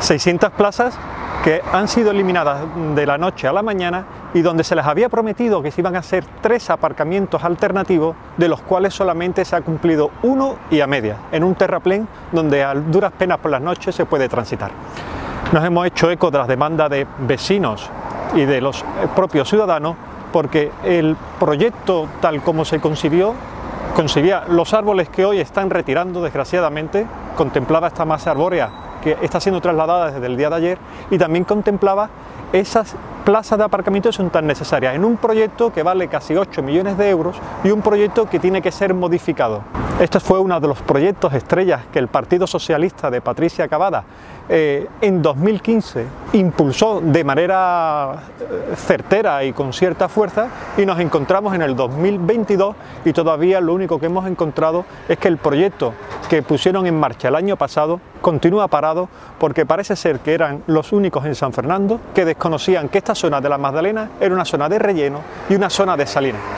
600 plazas que han sido eliminadas de la noche a la mañana y donde se les había prometido que se iban a hacer 3 aparcamientos alternativos, de los cuales solamente se ha cumplido 1 y a media, en un terraplén donde a duras penas por las noches se puede transitar. Nos hemos hecho eco de las demandas de vecinos y de los propios ciudadanos, porque el proyecto tal como se concebía los árboles que hoy están retirando desgraciadamente, contemplaba esta masa arbórea que está siendo trasladada desde el día de ayer y también contemplaba esas plazas de aparcamiento que son tan necesarias en un proyecto que vale casi 8 millones de euros y un proyecto que tiene que ser modificado. Este fue uno de los proyectos estrellas que el Partido Socialista de Patricia Cavada en 2015 impulsó de manera certera y con cierta fuerza, y nos encontramos en el 2022 y todavía lo único que hemos encontrado es que el proyecto que pusieron en marcha el año pasado continúa parado, porque parece ser que eran los únicos en San Fernando que desconocían que esta zona de la Magdalena era una zona de relleno y una zona de salina.